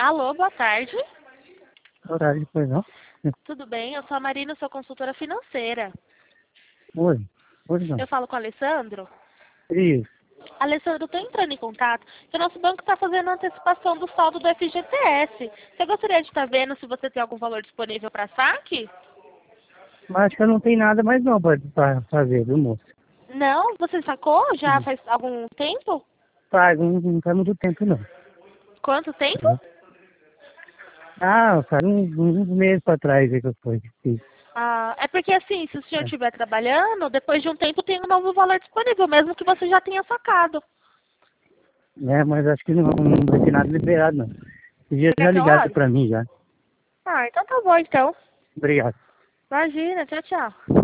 Alô, boa tarde. Horário depois não? Tudo bem? Eu sou a Marina, sou consultora financeira. Oi. Hoje não. Eu falo com o Alessandro. Isso. Alessandro, eu estou entrando em contato que o nosso banco está fazendo a antecipação do saldo do FGTS. Você gostaria de estar vendo se você tem algum valor disponível para saque? Mas acho que eu não tenho nada mais não pra fazer, viu, moço? Não? Você sacou já faz algum tempo? Não faz muito tempo não. Quanto tempo? Entendeu? Faz uns meses pra trás aí que eu fui. Fiz. Ah, é porque assim, se o senhor É. estiver trabalhando, depois de um tempo tem um novo valor disponível, mesmo que você já tenha sacado. Mas acho que não vai ter nada liberado não. Esses dias Você quer já que eu ligaram olhe? pra mim já. Ah, então tá bom então. Obrigado. Imagina, tchau, tchau.